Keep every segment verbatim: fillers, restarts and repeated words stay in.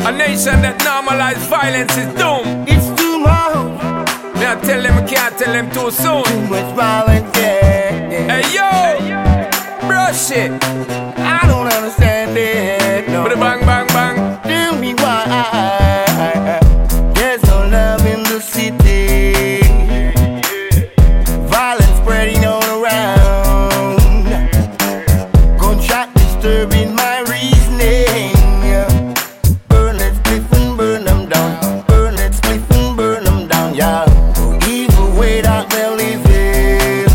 A nation that normalizes violence is doomed. It's too much. Me I tell them I can't tell them too soon. Too much violence, yeah. Hey yo, brush it. I don't understand it. No. But bang bang bang. Tell me why there's no love in the city. Violence spreading all around. Gunshot disturbing my reasoning. Burn it, spliff and burn them down. Burn it, spliff and burn them down, yeah. Evil way that they're living.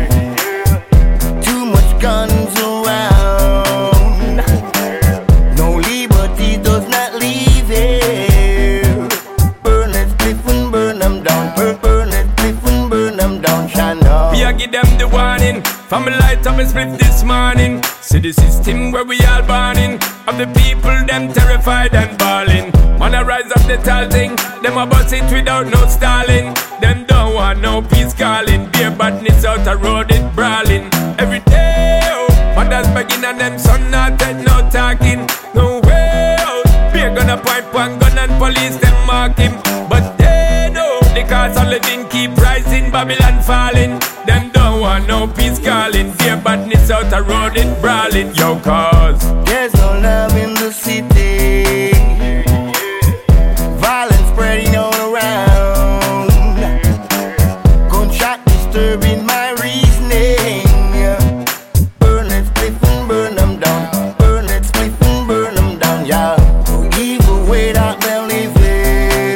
Too much guns around. No liberty does not leave here. Burn it, spliff and burn them down. Burn, burn it, spliff and burn them down, Shana. Me I give them the warning. From the light up and split this morning. See the system where we all burning. Of the people, them terrified and bawling. Man I rise up the tall thing. Them a bust it without no stalling. Them don't want no peace calling. Beer badness out the road it brawling. Every day, oh, mothers begging and them son not take no talking. No way out. Beer gonna point one gun and police them mark him. But they know the cost of living keep rising. Babylon falling. Them don't want no peace calling. Beer badness out the road it brawling. Yo cause there's no love in the city. Violence spreading all around. Gunshot disturbing my reasoning. Burn it, spliff and burn them down. Burn it, spliff and burn them down, yeah. Evil way that they're living.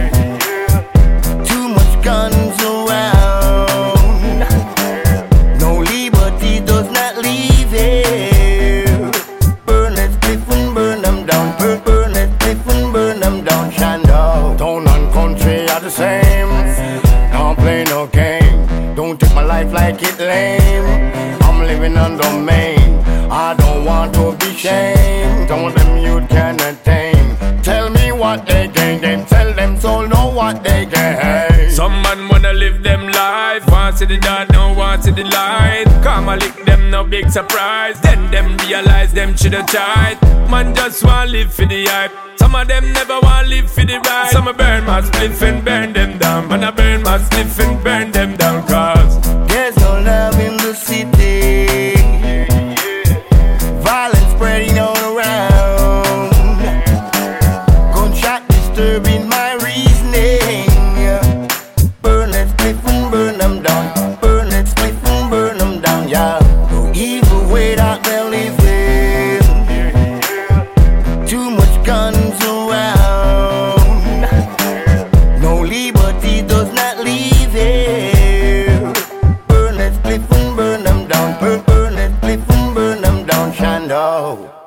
Too much guns around. No liberty does not leave here. Burn it, spliff and burn them down. Burn, burn it, spliff and burn them down, Shanda. Town and country are the same. Don't play no game. Don't take my life like it lame. I'm living on domain. I don't want to be shamed. Some of them youth can attain. Tell me what they gain. Then tell them so know what they gain. some man wanna live them life. Want see the dark, no want see the light. Come and lick them, no big surprise. Then them realize them shoulda tried. Man just want live for the hype. Some of them never want live for the ride. Some a burn my spliff and burn them down. Man I burn my spliff and burn them down. Cause there's no love in the city. Violence spreading all around. Gunshot disturbing my reasoning. Burn it, spliff and burn them down. Burn it, spliff and burn them down, yeah. No evil way that they're living. Too much guns around. No liberty does not leave here. Burn it, spliff and burn them down. Burn, burn it, spliff and burn them down, Shando.